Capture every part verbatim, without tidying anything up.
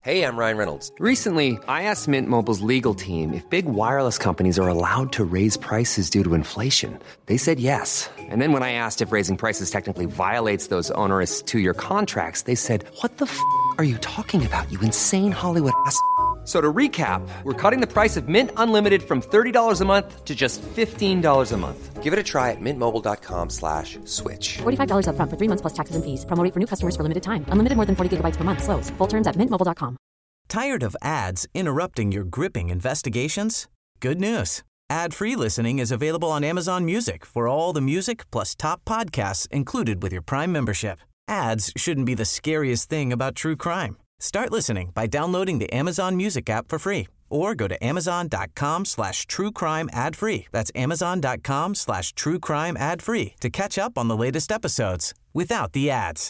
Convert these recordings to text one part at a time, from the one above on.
Hey, I'm Ryan Reynolds. Recently, I asked Mint Mobile's legal team if big wireless companies are allowed to raise prices due to inflation. They said yes. And then when I asked if raising prices technically violates those onerous two-year contracts, they said, "What the f*** are you talking about, you insane Hollywood ass?" So to recap, we're cutting the price of Mint Unlimited from thirty dollars a month to just fifteen dollars a month. Give it a try at mintmobile.com slash switch. forty-five dollars up front for three months plus taxes and fees. Promo rate for new customers for limited time. Unlimited more than forty gigabytes per month. Slows full terms at mint mobile dot com. Tired of ads interrupting your gripping investigations? Good news. Ad-free listening is available on Amazon Music for all the music plus top podcasts included with your Prime membership. Ads shouldn't be the scariest thing about true crime. Start listening by downloading the Amazon Music app for free or go to amazon.com slash true crime ad free. That's amazon.com slash true crime ad free to catch up on the latest episodes without the ads.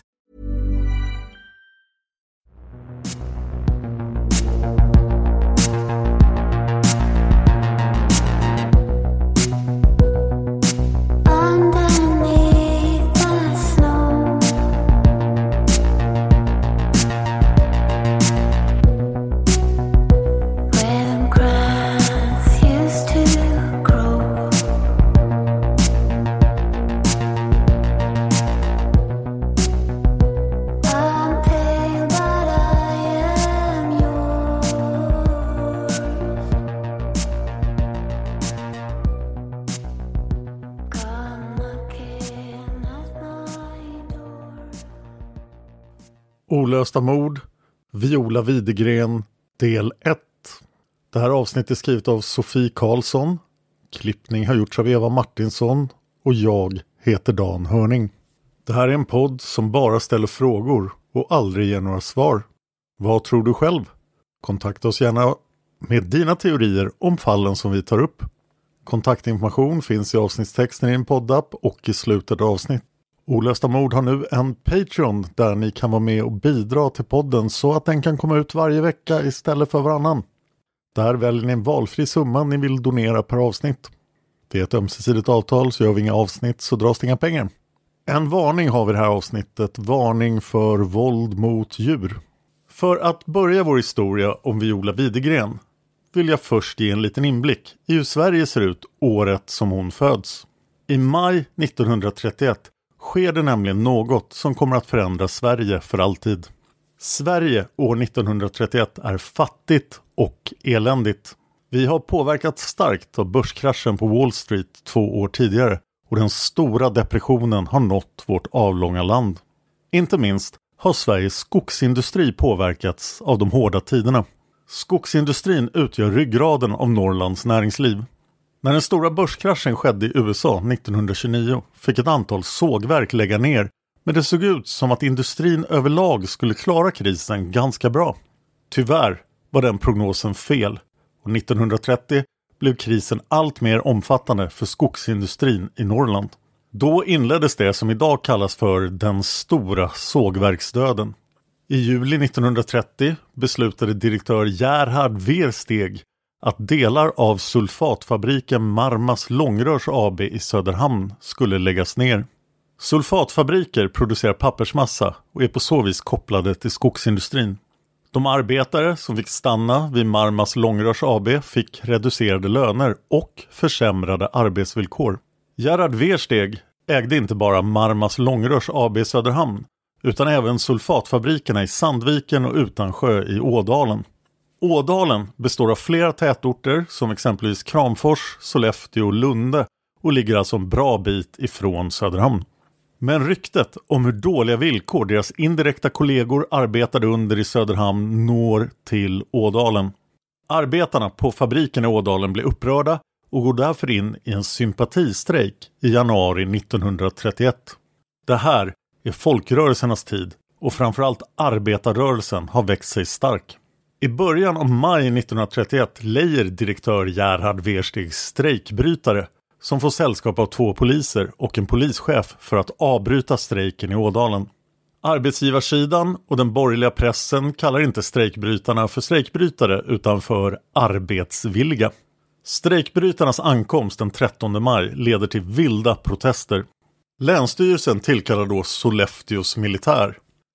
Olösta mord, Viola Widegren, del ett. Det här avsnittet är skrivet av Sofie Karlsson. Klippning har gjorts av Eva Martinsson och jag heter Dan Hörning. Det här är en podd som bara ställer frågor och aldrig ger några svar. Vad tror du själv? Kontakta oss gärna med dina teorier om fallen som vi tar upp. Kontaktinformation finns i avsnittstexten i din poddapp och i slutet av avsnitt. Olösta mord har nu en Patreon där ni kan vara med och bidra till podden så att den kan komma ut varje vecka istället för varannan. Där väljer ni en valfri summa ni vill donera per avsnitt. Det är ett ömsesidigt avtal, så gör vi inga avsnitt så dras det inga pengar. En varning har vi i det här avsnittet, varning för våld mot djur. För att börja vår historia om Viola Widegren vill jag först ge en liten inblick i hur Sverige ser ut året som hon föds. I maj nittonhundratrettioett sker det nämligen något som kommer att förändra Sverige för alltid. Sverige år nittonhundratrettioett är fattigt och eländigt. Vi har påverkats starkt av börskraschen på Wall Street två år tidigare och den stora depressionen har nått vårt avlånga land. Inte minst har Sveriges skogsindustri påverkats av de hårda tiderna. Skogsindustrin utgör ryggraden av Norrlands näringsliv. När den stora börskraschen skedde i U S A nittonhundratjugonio fick ett antal sågverk lägga ner, men det såg ut som att industrin överlag skulle klara krisen ganska bra. Tyvärr var den prognosen fel och nittonhundratrettio blev krisen allt mer omfattande för skogsindustrin i Norrland. Då inleddes det som idag kallas för den stora sågverksdöden. I juli nittonhundratrettio beslutade direktör Gerhard Versteg att delar av sulfatfabriken Marmas Långrörs A B i Söderhamn skulle läggas ner. Sulfatfabriker producerar pappersmassa och är på så vis kopplade till skogsindustrin. De arbetare som fick stanna vid Marmas Långrörs A B fick reducerade löner och försämrade arbetsvillkor. Gerhard Versteg ägde inte bara Marmas Långrörs A B i Söderhamn utan även sulfatfabrikerna i Sandviken och Utansjö i Ådalen. Ådalen består av flera tätorter som exempelvis Kramfors, Sollefteå och Lunde och ligger alltså en bra bit ifrån Söderhamn. Men ryktet om hur dåliga villkor deras indirekta kollegor arbetade under i Söderhamn når till Ådalen. Arbetarna på fabriken i Ådalen blev upprörda och går därför in i en sympatistrejk i januari nittonhundratrettioett. Det här är folkrörelsernas tid och framförallt arbetarrörelsen har växt sig stark. I början av maj nittonhundratrettioett lejer direktör Gerhard Versteg strejkbrytare som får sällskap av två poliser och en polischef för att avbryta strejken i Ådalen. Arbetsgivarsidan och den borgerliga pressen kallar inte strejkbrytarna för strejkbrytare utan för arbetsvilliga. Strejkbrytarnas ankomst den trettonde maj leder till vilda protester. Länsstyrelsen tillkallar då Sollefteås militär.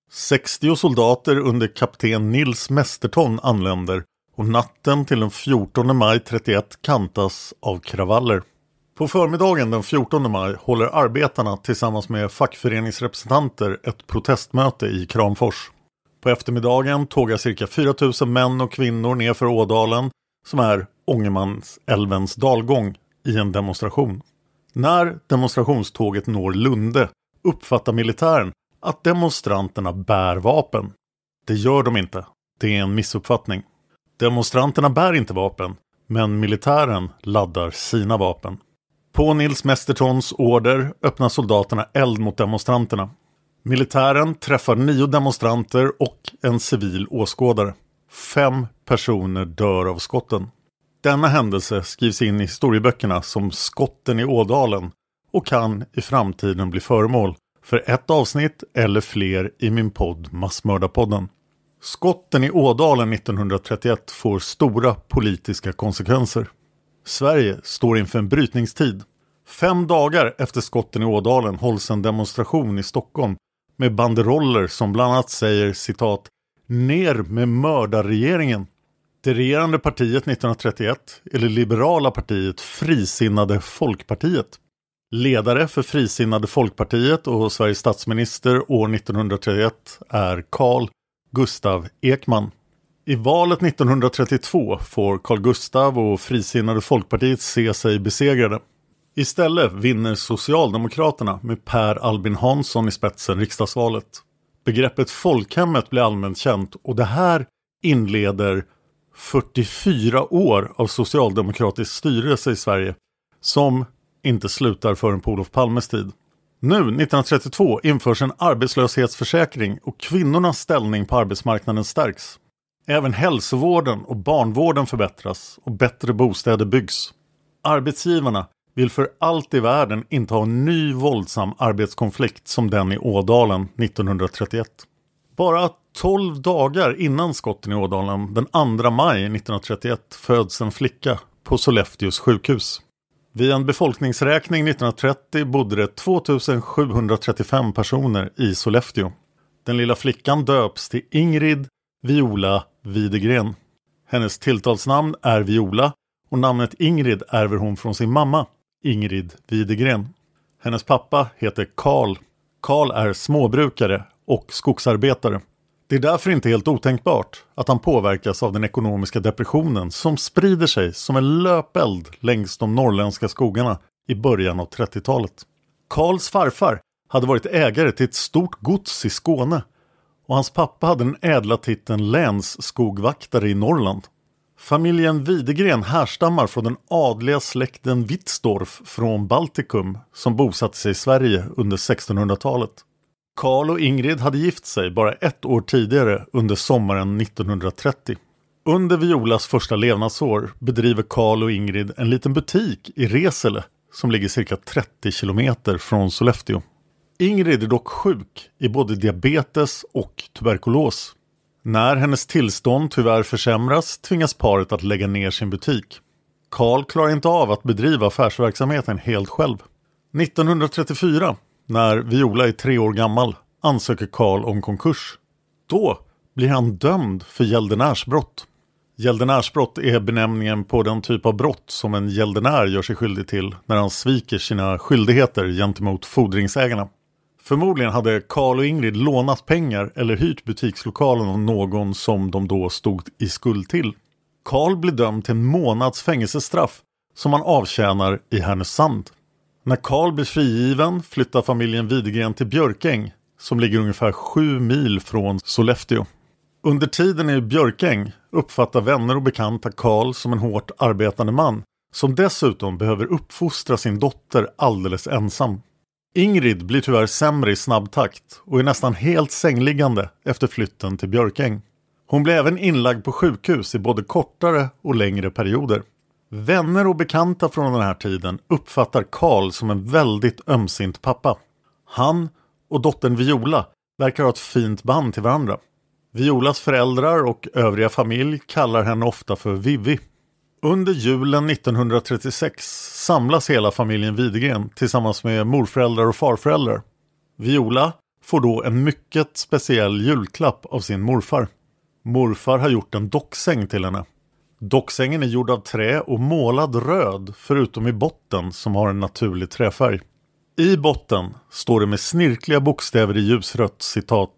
sextio soldater under kapten Nils Mesterton anländer och natten till den fjortonde maj trettioett kantas av kravaller. På förmiddagen den fjortonde maj håller arbetarna tillsammans med fackföreningsrepresentanter ett protestmöte i Kramfors. På eftermiddagen tågar cirka fyra tusen män och kvinnor ner för Ådalen, som är Ångermansälvens dalgång, i en demonstration. När demonstrationståget når Lunde uppfattar militären att demonstranterna bär vapen. Det gör de inte. Det är en missuppfattning. Demonstranterna bär inte vapen, men militären laddar sina vapen. På Nils Mestertons order öppnar soldaterna eld mot demonstranterna. Militären träffar nio demonstranter och en civil åskådare. Fem personer dör av skotten. Denna händelse skrivs in i historieböckerna som skotten i Ådalen och kan i framtiden bli föremål för ett avsnitt eller fler i min podd Massmördarpodden. Skotten i Ådalen nittonhundratrettioett får stora politiska konsekvenser. Sverige står inför en brytningstid. Fem dagar efter skotten i Ådalen hålls en demonstration i Stockholm med banderoller som bland annat säger citat "Ner med mördarregeringen". Det regerande partiet nittonhundratrettioett, eller liberala partiet Frisinnade Folkpartiet. Ledare för Frisinnade Folkpartiet och Sveriges statsminister år nittonhundratrettioett är Carl Gustav Ekman. I valet nittonhundratrettiotvå får Carl Gustav och Frisinnade Folkpartiet se sig besegrade. Istället vinner Socialdemokraterna med Per Albin Hansson i spetsen riksdagsvalet. Begreppet folkhemmet blir allmänt känt och det här inleder fyrtiofyra år av socialdemokratisk styrelse i Sverige som inte slutar förrän på Olof Palmes tid. Nu, nittonhundratrettiotvå, införs en arbetslöshetsförsäkring och kvinnornas ställning på arbetsmarknaden stärks. Även hälsovården och barnvården förbättras och bättre bostäder byggs. Arbetsgivarna vill för allt i världen inte ha en ny våldsam arbetskonflikt som den i Ådalen nittonhundratrettioett. Bara tolv dagar innan skotten i Ådalen, den andra maj nittonhundratrettioett, föds en flicka på Sollefteås sjukhus. Vid en befolkningsräkning nittonhundratrettio bodde det tvåtusensjuhundratrettiofem personer i Sollefteå. Den lilla flickan döps till Ingrid Viola Widegren. Hennes tilltalsnamn är Viola och namnet Ingrid ärver hon från sin mamma, Ingrid Widegren. Hennes pappa heter Karl. Karl är småbrukare och skogsarbetare. Det är därför inte helt otänkbart att han påverkas av den ekonomiska depressionen som sprider sig som en löpeld längs de norrländska skogarna i början av trettiotalet. Karls farfar hade varit ägare till ett stort gods i Skåne och hans pappa hade den ädla titeln länsskogvaktare i Norrland. Familjen Widegren härstammar från den adliga släkten Wittsdorf från Baltikum som bosatte sig i Sverige under sextonhundratalet. Karl och Ingrid hade gift sig bara ett år tidigare under sommaren nittonhundratrettio. Under Violas första levnadsår bedriver Karl och Ingrid en liten butik i Resele som ligger cirka trettio kilometer från Sollefteå. Ingrid är dock sjuk i både diabetes och tuberkulos. När hennes tillstånd tyvärr försämras tvingas paret att lägga ner sin butik. Karl klarar inte av att bedriva affärsverksamheten helt själv. nittonhundratrettiofyra, när Viola är tre år gammal, ansöker Karl om konkurs. Då blir han dömd för gäldenärsbrott. Gäldenärsbrott är benämningen på den typ av brott som en gäldenär gör sig skyldig till när han sviker sina skyldigheter gentemot fordringsägarna. Förmodligen hade Karl och Ingrid lånat pengar eller hyrt butikslokalen av någon som de då stod i skuld till. Karl blir dömd till en månads fängelsestraff som han avtjänar i Härnösand. När Karl blir frigiven flyttar familjen Widegren till Björkäng som ligger ungefär sju mil från Sollefteå. Under tiden i Björkäng uppfattar vänner och bekanta Karl som en hårt arbetande man som dessutom behöver uppfostra sin dotter alldeles ensam. Ingrid blir tyvärr sämre i snabb takt och är nästan helt sängliggande efter flytten till Björkäng. Hon blir även inlagd på sjukhus i både kortare och längre perioder. Vänner och bekanta från den här tiden uppfattar Karl som en väldigt ömsint pappa. Han och dottern Viola verkar ha ett fint band till varandra. Violas föräldrar och övriga familj kallar henne ofta för Vivi. Under julen nittonhundratrettiosex samlas hela familjen Widegren tillsammans med morföräldrar och farföräldrar. Viola får då en mycket speciell julklapp av sin morfar. Morfar har gjort en docksäng till henne. Docksängen är gjord av trä och målad röd förutom i botten som har en naturlig träfärg. I botten står det med snirkliga bokstäver i ljusrött citat: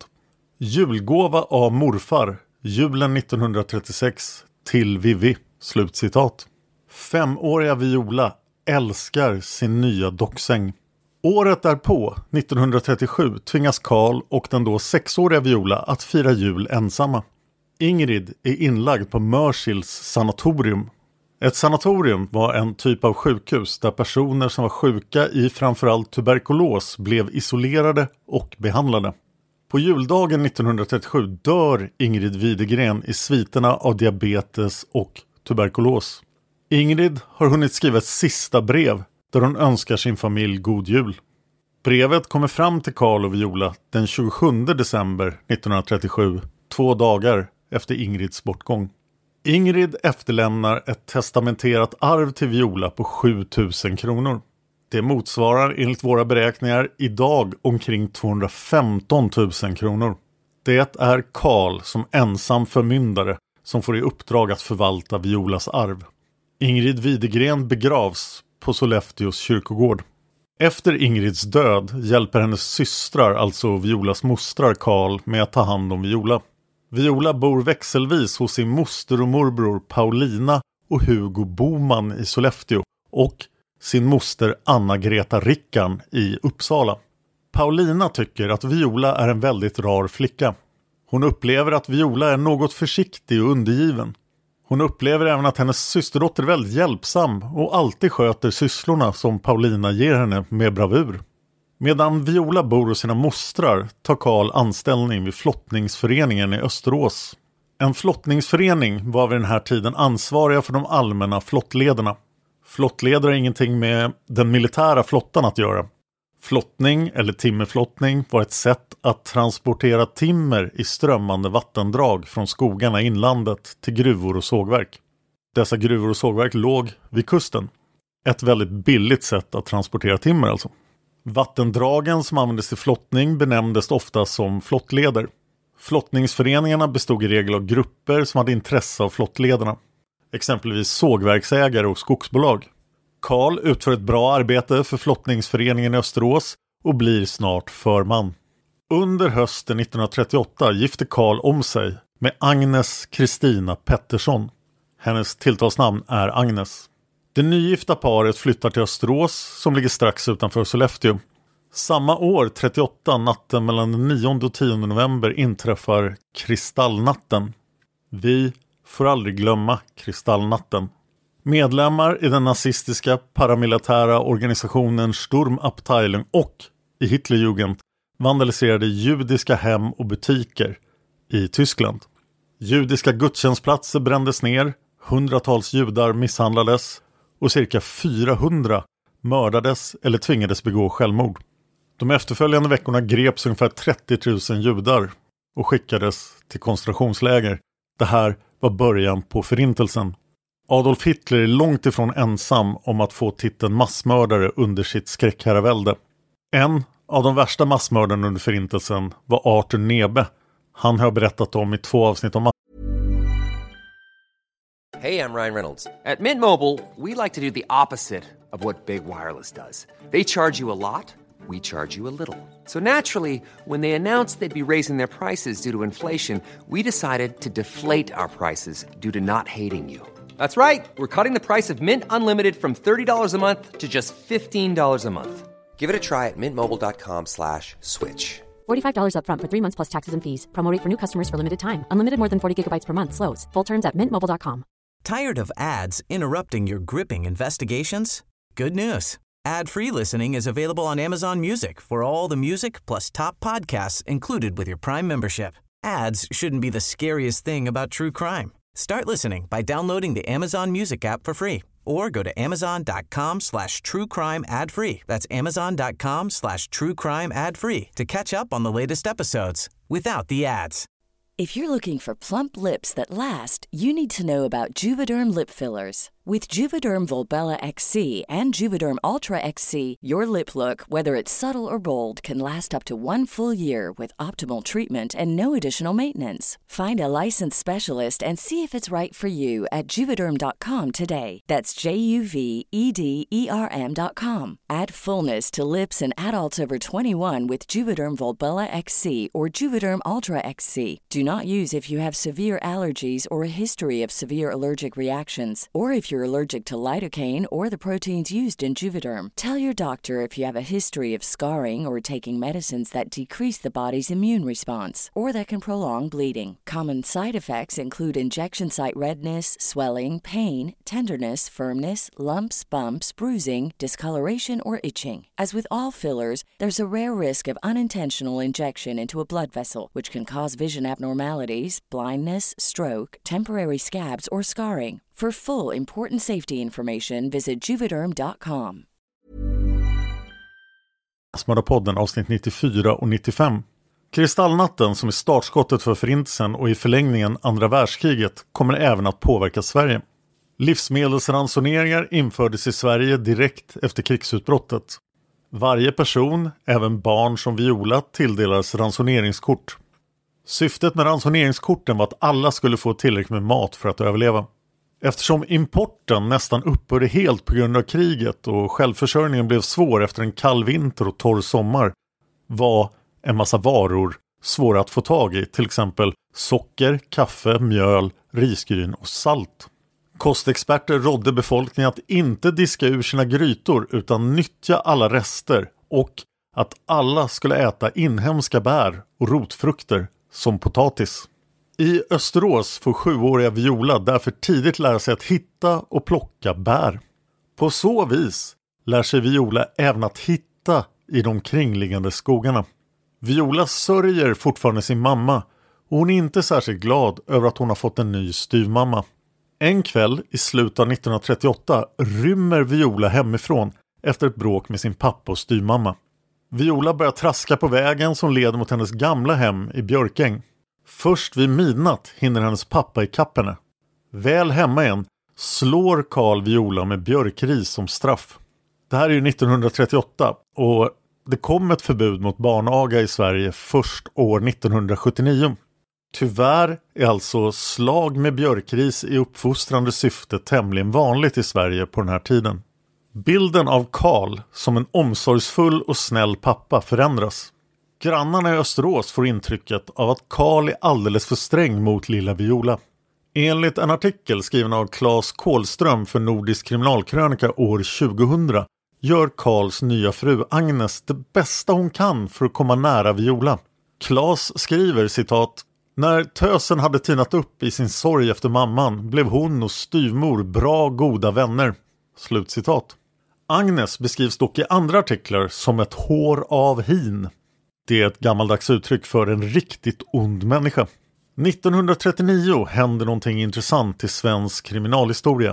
julgåva av morfar, julen nittonhundratrettiosex till Vivi, slutcitat. Femåriga Viola älskar sin nya docksäng. Året därpå, nittonhundratrettiosju, tvingas Karl och den då sexåriga Viola att fira jul ensamma. Ingrid är inlagd på Mörsils sanatorium. Ett sanatorium var en typ av sjukhus där personer som var sjuka i framförallt tuberkulos blev isolerade och behandlade. På juldagen nittonhundratrettiosju dör Ingrid Widegren i sviterna av diabetes och tuberkulos. Ingrid har hunnit skriva ett sista brev där hon önskar sin familj god jul. Brevet kommer fram till Karl och Viola den tjugosjunde december nittonhundratrettiosju, två dagar efter Ingrids bortgång. Ingrid efterlämnar ett testamenterat arv till Viola på sjutusen kronor. Det motsvarar enligt våra beräkningar idag omkring tvåhundrafemton tusen kronor. Det är Karl som ensam förmyndare som får i uppdrag att förvalta Violas arv. Ingrid Widegren begravs på Sollefteås kyrkogård. Efter Ingrids död hjälper hennes systrar, alltså Violas mostrar Karl, med att ta hand om Viola. Viola bor växelvis hos sin moster och morbror Paulina och Hugo Boman i Sollefteå och sin moster Anna-Greta Rickan i Uppsala. Paulina tycker att Viola är en väldigt rar flicka. Hon upplever att Viola är något försiktig och undergiven. Hon upplever även att hennes systerdotter är väldigt hjälpsam och alltid sköter sysslorna som Paulina ger henne med bravur. Medan Viola bor hos sina mostrar tar Karl anställning vid flottningsföreningen i Österås. En flottningsförening var vid den här tiden ansvariga för de allmänna flottlederna. Flottleder är ingenting med den militära flottan att göra. Flottning eller timmerflottning var ett sätt att transportera timmer i strömmande vattendrag från skogarna i inlandet till gruvor och sågverk. Dessa gruvor och sågverk låg vid kusten. Ett väldigt billigt sätt att transportera timmer alltså. Vattendragen som användes till flottning benämndes ofta som flottleder. Flottningsföreningarna bestod i regel av grupper som hade intresse av flottlederna. Exempelvis sågverksägare och skogsbolag. Karl utför ett bra arbete för flottningsföreningen i Österås och blir snart förman. Under hösten nittonhundratrettioåtta gifte Karl om sig med Agnes Kristina Pettersson. Hennes tilltalsnamn är Agnes. Det nygifta paret flyttar till Österås som ligger strax utanför Sollefteå. Samma år, trettioåtta, natten mellan den nionde och tionde november inträffar Kristallnatten. Vi får aldrig glömma Kristallnatten. Medlemmar i den nazistiska paramilitära organisationen Sturmabteilung och i Hitlerjugend vandaliserade judiska hem och butiker i Tyskland. Judiska gudstjänstplatser brändes ner, hundratals judar misshandlades och cirka fyrahundra mördades eller tvingades begå självmord. De efterföljande veckorna greps ungefär trettio tusen judar och skickades till koncentrationsläger. Det här var början på förintelsen. Adolf Hitler är långt ifrån ensam om att få titeln massmördare under sitt skräckherravälde. En av de värsta massmördarna under förintelsen var Arthur Nebe. Han har berättat om i två avsnitt om. Hey, I'm Ryan Reynolds. At Mint Mobile, we like to do the opposite of what Big Wireless does. They charge you a lot, we charge you a little. So naturally, when they announced they'd be raising their prices due to inflation, we decided to deflate our prices due to not hating you. That's right. We're cutting the price of Mint Unlimited from thirty dollars a month to just fifteen dollars a month. Give it a try at mintmobile.com slash switch. forty-five dollars up front for three months plus taxes and fees. Promo rate for new customers for limited time. Unlimited more than forty gigabytes per month slows. Full terms at mint mobile dot com. Tired of ads interrupting your gripping investigations? Good news. Ad-free listening is available on Amazon Music for all the music plus top podcasts included with your Prime membership. Ads shouldn't be the scariest thing about true crime. Start listening by downloading the Amazon Music app for free or go to amazon.com slash true crime ad free. That's amazon.com slash true crime ad free to catch up on the latest episodes without the ads. If you're looking for plump lips that last, you need to know about Juvederm lip fillers. With Juvederm Volbella X C and Juvederm Ultra X C, your lip look, whether it's subtle or bold, can last up to one full year with optimal treatment and no additional maintenance. Find a licensed specialist and see if it's right for you at juvederm dot com today. That's J U V E D E R M dot com. Add fullness to lips in adults over twenty-one with Juvederm Volbella X C or Juvederm Ultra X C. Do not use if you have severe allergies or a history of severe allergic reactions, or if you're allergic to lidocaine or the proteins used in Juvederm. Tell your doctor if you have a history of scarring or taking medicines that decrease the body's immune response or that can prolong bleeding. Common side effects include injection site redness, swelling, pain, tenderness, firmness, lumps, bumps, bruising, discoloration, or itching. As with all fillers, there's a rare risk of unintentional injection into a blood vessel, which can cause vision abnormalities, blindness, stroke, temporary scabs, or scarring. For full important safety information, visit juvederm dot com. Asmodapodden avsnitt nittiofyra och nittiofem. Kristallnatten, som är startskottet för förintelsen och i förlängningen andra världskriget, kommer även att påverka Sverige. Livsmedelsransoneringar infördes i Sverige direkt efter krigsutbrottet. Varje person, även barn som Viola, tilldelades ransoneringskort. Syftet med ransoneringskorten var att alla skulle få tillräckligt med mat för att överleva. Eftersom importen nästan upphörde helt på grund av kriget och självförsörjningen blev svår efter en kall vinter och torr sommar, var en massa varor svåra att få tag i, till exempel socker, kaffe, mjöl, risgryn och salt. Kostexperter rådde befolkningen att inte diska ur sina grytor utan nyttja alla rester, och att alla skulle äta inhemska bär och rotfrukter som potatis. I Österås får sjuåriga Viola därför tidigt lära sig att hitta och plocka bär. På så vis lär sig Viola även att hitta i de kringliggande skogarna. Viola sörjer fortfarande sin mamma, och hon är inte särskilt glad över att hon har fått en ny styvmamma. En kväll i slutet av nittonhundratrettioåtta rymmer Viola hemifrån efter ett bråk med sin pappa och styvmamma. Viola börjar traska på vägen som leder mot hennes gamla hem i Björkäng. Först vid midnatt hinner hennes pappa i kapp henne. Väl hemma igen slår Karl Viola med björkris som straff. Det här är ju nittonhundratrettioåtta, och det kom ett förbud mot barnaga i Sverige först år nittonhundrasjuttionio. Tyvärr är alltså slag med björkris i uppfostrande syfte tämligen vanligt i Sverige på den här tiden. Bilden av Karl som en omsorgsfull och snäll pappa förändras. Grannarna i Österås får intrycket av att Karl är alldeles för sträng mot lilla Viola. Enligt en artikel skriven av Claes Kålström för Nordisk kriminalkrönika år tjugohundra gör Karls nya fru Agnes det bästa hon kan för att komma nära Viola. Claes skriver, citat: "När tösen hade tinat upp i sin sorg efter mamman blev hon och styvmor bra goda vänner." Slutcitat. Agnes beskrivs dock i andra artiklar som ett hår av hin. Det är ett gammaldags uttryck för en riktigt ond människa. nittonhundratrettionio händer någonting intressant i svensk kriminalhistoria.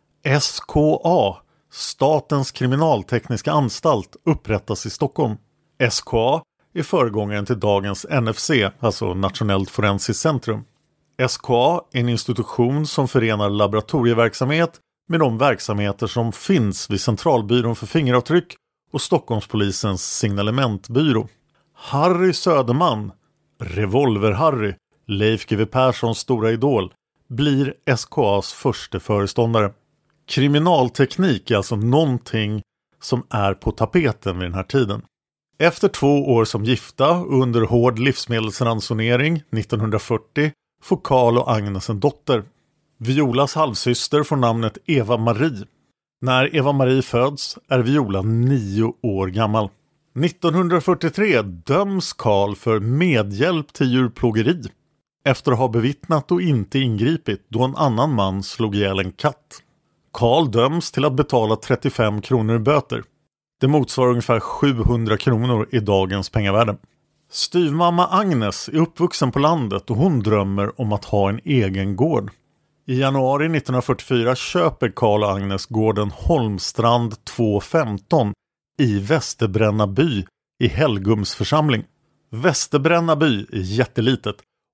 S K A, Statens kriminaltekniska anstalt, upprättas i Stockholm. S K A är föregångaren till dagens N F C, alltså Nationellt forensiskt centrum. S K A är en institution som förenar laboratorieverksamhet med de verksamheter som finns vid Centralbyrån för fingeravtryck och Stockholmspolisens signalementbyrå. Harry Söderman, Revolver-Harry, Leif G W Perssons stora idol, blir S K A:s första föreståndare. Kriminalteknik är alltså någonting som är på tapeten vid den här tiden. Efter två år som gifta och under hård livsmedelsransonering nittonhundrafyrtio får Karl och Agnes en dotter. Violas halvsyster får namnet Eva-Marie. När Eva-Marie föds är Viola nio år gammal. nittonhundrafyrtiotre döms Karl för medhjälp till djurplågeri efter att ha bevittnat och inte ingripit då en annan man slog ihjäl en katt. Karl döms till att betala trettiofem kronor i böter. Det motsvarar ungefär sjuhundra kronor i dagens pengavärde. Styvmamma Agnes är uppvuxen på landet och hon drömmer om att ha en egen gård. I januari nittonhundrafyrtiofyra köper Karl och Agnes gården Holmstrand tvåhundrafemton i Västerbränna by i Helgums församling. Västerbränna by är jättelitet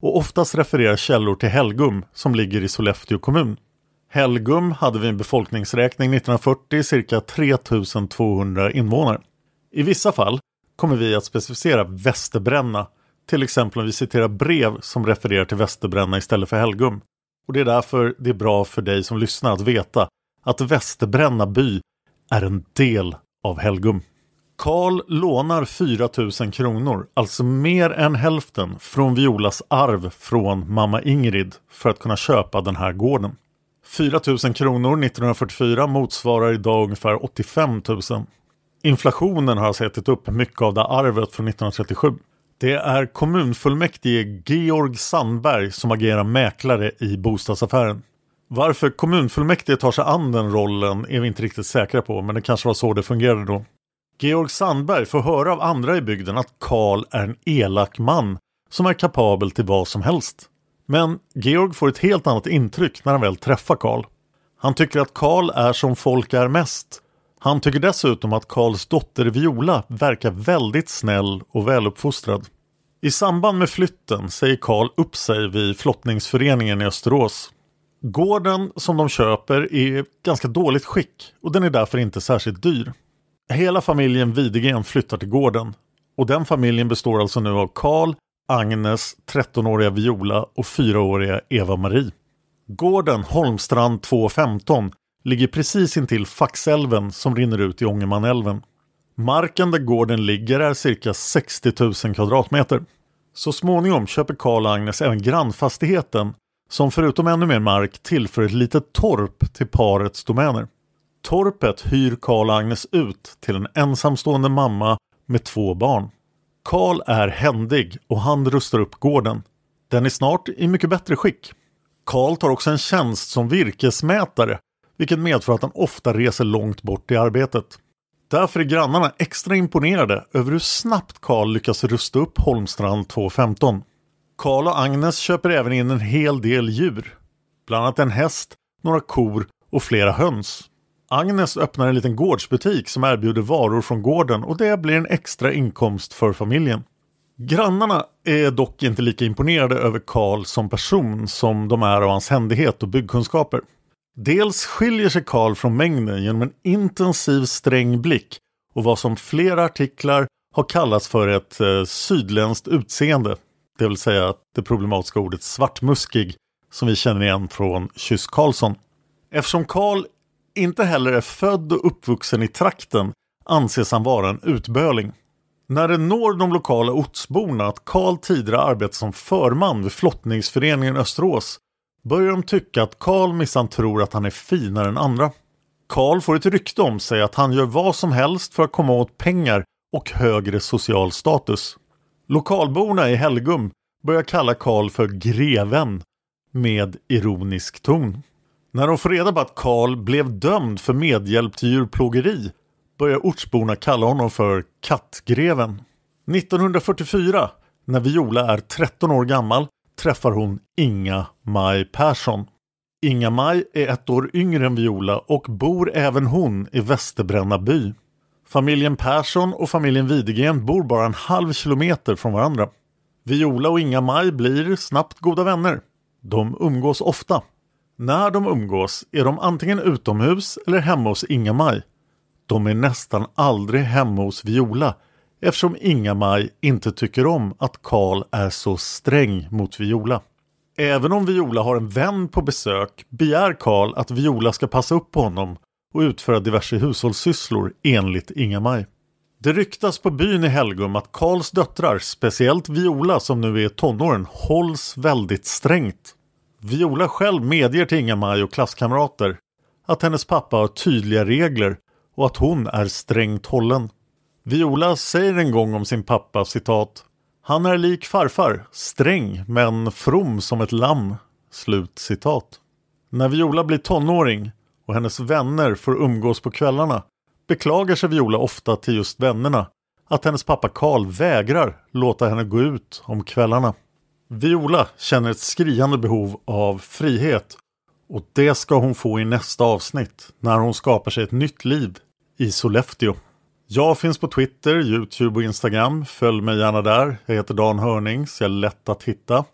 och oftast refererar källor till Helgum som ligger i Sollefteå kommun. Helgum hade vid en befolkningsräkning nittonhundrafyrtio cirka tre tusen tvåhundra invånare. I vissa fall kommer vi att specificera Västerbränna, till exempel om vi citerar brev som refererar till Västerbränna istället för Helgum. Och det är därför det är bra för dig som lyssnar att veta att Västerbränna by är en del av Helgum. Karl lånar fyra tusen kronor, alltså mer än hälften, från Violas arv från mamma Ingrid för att kunna köpa den här gården. fyra tusen kronor nittonhundrafyrtiofyra motsvarar idag ungefär åttiofem tusen. Inflationen har ätit upp mycket av det arvet från nittonhundratrettiosju. Det är kommunfullmäktige Georg Sandberg som agerar mäklare i bostadsaffären. Varför kommunfullmäktige tar sig an den rollen är vi inte riktigt säkra på, men det kanske var så det fungerade då. Georg Sandberg får höra av andra i bygden att Karl är en elak man som är kapabel till vad som helst. Men Georg får ett helt annat intryck när han väl träffar Karl. Han tycker att Karl är som folk är mest. Han tycker dessutom att Karls dotter Viola verkar väldigt snäll och väluppfostrad. I samband med flytten säger Karl upp sig vid flottningsföreningen i Österås. Gården som de köper är ganska dåligt skick och den är därför inte särskilt dyr. Hela familjen Widegren flyttar till gården och den familjen består alltså nu av Karl, Agnes, trettonåriga Viola och fyraåriga Eva-Marie. Gården Holmstrand två femton ligger precis intill Faxälven som rinner ut i Ångermanälven. Marken där gården ligger är cirka sextio tusen kvadratmeter. Så småningom köper Karl och Agnes även grannfastigheten som förutom ännu mer mark tillför ett litet torp till parets domäner. Torpet hyr Karl och Agnes ut till en ensamstående mamma med två barn. Karl är händig och han rustar upp gården. Den är snart i mycket bättre skick. Karl tar också en tjänst som virkesmätare, vilket medför att han ofta reser långt bort i arbetet. Därför är grannarna extra imponerade över hur snabbt Karl lyckas rusta upp Holmstrand två femton. Karl och Agnes köper även in en hel del djur. Bland annat en häst, några kor och flera höns. Agnes öppnar en liten gårdsbutik som erbjuder varor från gården och det blir en extra inkomst för familjen. Grannarna är dock inte lika imponerade över Karl som person som de är av hans händighet och byggkunskaper. Dels skiljer sig Karl från mängden genom en intensiv sträng blick och vad som flera artiklar har kallats för ett eh, sydländskt utseende. Det vill säga det problematiska ordet svartmuskig som vi känner igen från Kyss Karlsson. Eftersom Karl inte heller är född och uppvuxen i trakten anses han vara en utböling. När det når de lokala ortsborna att Karl tidigare arbetar som förman vid flottningsföreningen Österås börjar de tycka att Karl minsann tror att han är finare än andra. Karl får ett rykte om sig att han gör vad som helst för att komma åt pengar och högre social status. Lokalborna i Helgum börjar kalla Karl för greven med ironisk ton. När de får reda på att Karl blev dömd för medhjälp till djurplågeri börjar ortsborna kalla honom för kattgreven. nittonhundrafyrtiofyra, när Viola är tretton år gammal, träffar hon Inga-Maj Persson. Inga-Maj är ett år yngre än Viola och bor även hon i Västerbränna by. Familjen Persson och familjen Widegren bor bara en halv kilometer från varandra. Viola och Inga-Maj blir snabbt goda vänner. De umgås ofta. När de umgås är de antingen utomhus eller hemma hos Inga-Maj. De är nästan aldrig hemma hos Viola eftersom Inga-Maj inte tycker om att Karl är så sträng mot Viola. Även om Viola har en vän på besök begär Karl att Viola ska passa upp på honom och utföra diverse hushållssysslor enligt Inga-Maj. Det ryktas på byn i Helgum att Karls döttrar, speciellt Viola som nu är tonåren, hålls väldigt strängt. Viola själv medger till Inga-Maj och klasskamrater att hennes pappa har tydliga regler och att hon är strängt hållen. Viola säger en gång om sin pappa, citat, han är lik farfar, sträng men from som ett lamm, slut citat. När Viola blir tonåring och hennes vänner får umgås på kvällarna beklagar sig Viola ofta till just vännerna att hennes pappa Karl vägrar låta henne gå ut om kvällarna. Viola känner ett skriande behov av frihet och det ska hon få i nästa avsnitt när hon skapar sig ett nytt liv i Sollefteå. Jag finns på Twitter, YouTube och Instagram. Följ mig gärna där. Jag heter Dan Hörning så jag är lätt att hitta.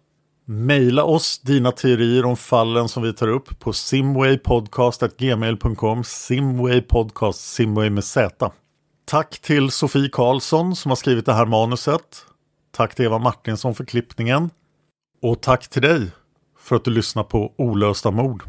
Maila oss dina teorier om fallen som vi tar upp på simwaypodcast at gmail dot com. Simwaypodcast, Simway med Z. Tack till Sofie Karlsson som har skrivit det här manuset. Tack till Eva Martinsson för klippningen. Och tack till dig för att du lyssnar på Olösta mord.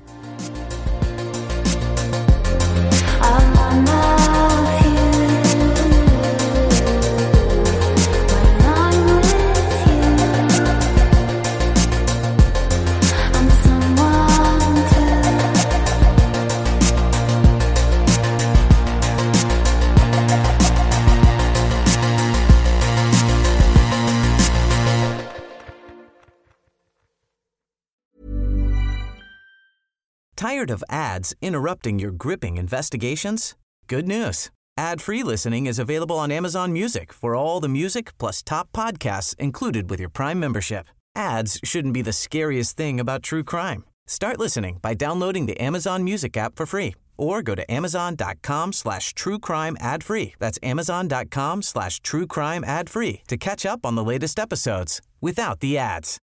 Tired of ads interrupting your gripping investigations? Good news. Ad-free listening is available on Amazon Music for all the music plus top podcasts included with your Prime membership. Ads shouldn't be the scariest thing about true crime. Start listening by downloading the Amazon Music app for free or go to amazon.com slash true crime ad free. That's amazon.com slash true crime ad free to catch up on the latest episodes without the ads.